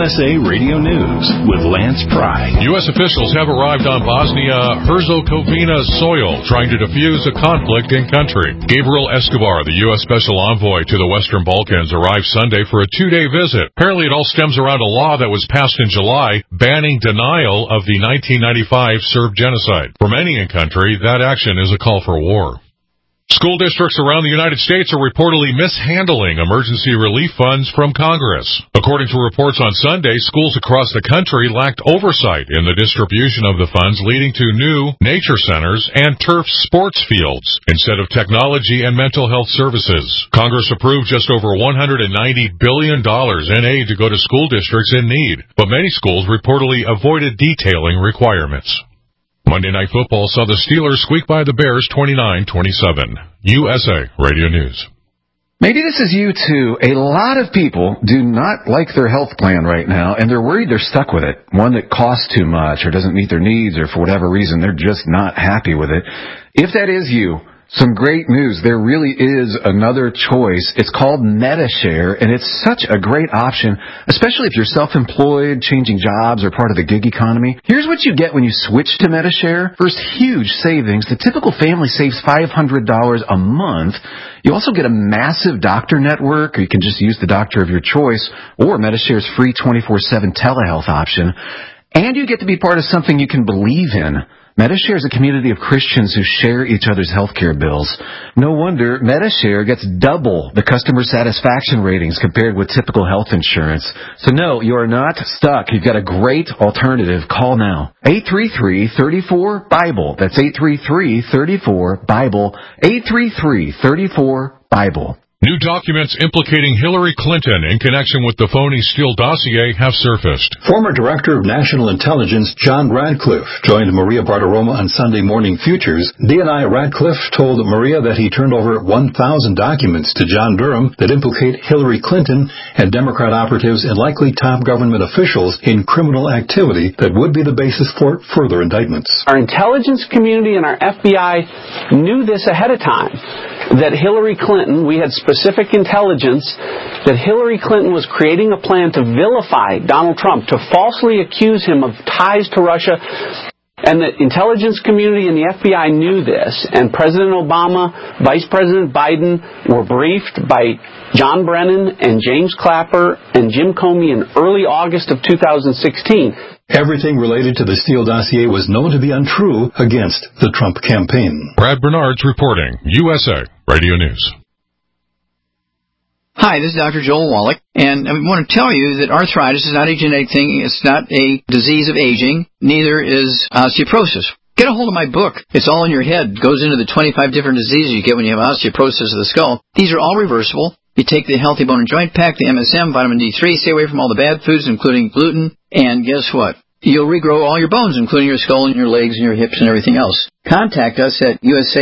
USA Radio News with Lance Pry. U.S. officials have arrived on Bosnia-Herzegovina soil trying to defuse a conflict in country. Gabriel Escobar, the U.S. Special Envoy to the Western Balkans, arrived Sunday for a 2-day visit. Apparently it all stems around a law that was passed in July banning denial of the 1995 Serb genocide. For many in country, that action is a call for war. School districts around the United States are reportedly mishandling emergency relief funds from Congress. According to reports on Sunday, schools across the country lacked oversight in the distribution of the funds, leading to new nature centers and turf sports fields instead of technology and mental health services. Congress approved just over $190 billion in aid to go to school districts in need, but many schools reportedly avoided detailing requirements. Monday Night Football saw the Steelers squeak by the Bears 29-27. USA Radio News. Maybe this is you too. A lot of people do not like their health plan right now, and they're worried they're stuck with it. One that costs too much or doesn't meet their needs, or for whatever reason, they're just not happy with it. If that is you, some great news. There really is another choice. It's called Medi-Share, and it's such a great option, especially if you're self-employed, changing jobs, or part of the gig economy. Here's what you get when you switch to Medi-Share. First, huge savings. The typical family saves $500 a month. You also get a massive doctor network, or you can just use the doctor of your choice, or Medi-Share's free 24/7 telehealth option. And you get to be part of something you can believe in. Medi-Share is a community of Christians who share each other's healthcare bills. No wonder Medi-Share gets double the customer satisfaction ratings compared with typical health insurance. So no, you are not stuck. You've got a great alternative. Call now. 833-34-BIBLE. That's 833-34-BIBLE. 833-34-BIBLE. New documents implicating Hillary Clinton in connection with the phony Steele dossier have surfaced. Former Director of National Intelligence John Radcliffe joined Maria Bartiromo on Sunday Morning Futures. DNI Radcliffe told Maria that he turned over 1,000 documents to John Durham that implicate Hillary Clinton and Democrat operatives and likely top government officials in criminal activity that would be the basis for further indictments. Our intelligence community and our FBI knew this ahead of time, that Hillary Clinton, we had specific intelligence that Hillary Clinton was creating a plan to vilify Donald Trump, to falsely accuse him of ties to Russia. And the intelligence community and the FBI knew this. And President Obama, Vice President Biden were briefed by John Brennan and James Clapper and Jim Comey in early August of 2016. Everything related to the Steele dossier was known to be untrue against the Trump campaign. Brad Bernard's reporting, USA Radio News. Hi, this is Dr. Joel Wallach, and I want to tell you that arthritis is not a genetic thing. It's not a disease of aging. Neither is osteoporosis. Get a hold of my book. It's all in your head. It goes into the 25 different diseases you get when you have osteoporosis of the skull. These are all reversible. You take the Healthy Bone and Joint Pack, the MSM, vitamin D3, stay away from all the bad foods, including gluten, and guess what? You'll regrow all your bones, including your skull and your legs and your hips and everything else. Contact us at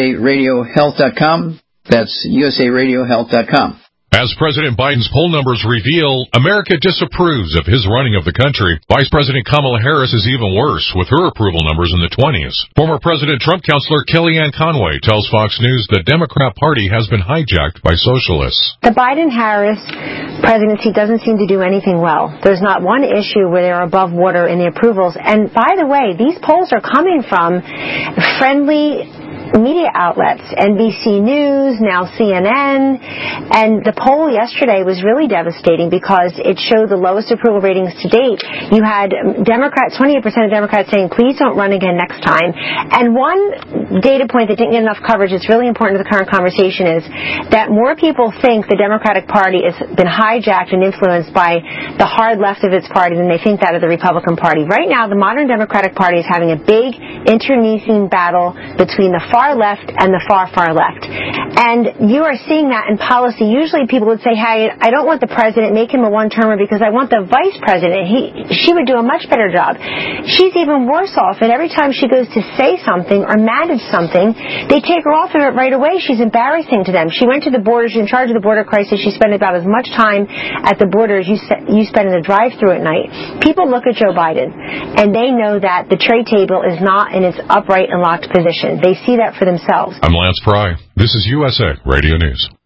usaradiohealth.com. That's usaradiohealth.com. As President Biden's poll numbers reveal, America disapproves of his running of the country. Vice President Kamala Harris is even worse, with her approval numbers in the 20s. Former President Trump counselor Kellyanne Conway tells Fox News the Democrat Party has been hijacked by socialists. The Biden-Harris presidency doesn't seem to do anything well. There's not one issue where they're above water in the approvals. And by the way, these polls are coming from friendly media outlets, NBC News, now CNN, and the poll yesterday was really devastating because it showed the lowest approval ratings to date. You had Democrats, 28% of Democrats saying, please don't run again next time. And one data point that didn't get enough coverage that's really important to the current conversation is that more people think the Democratic Party has been hijacked and influenced by the hard left of its party than they think that of the Republican Party. Right now, the modern Democratic Party is having a big internecine battle between the far left and the far left. And you are seeing that in policy. Usually people would say, hey, I don't want the president, make him a one-termer because I want the vice president. She would do a much better job. She's even worse off, and every time she goes to say something or manage something, they take her off of it right away. She's embarrassing to them. She went to the border, she's in charge of the border crisis. She spent about as much time at the border as you spend in the drive-thru at night. People look at Joe Biden, and they know that the trade table is not in its upright and locked position. They see that for themselves. I'm Lance Pry. This is USA Radio News.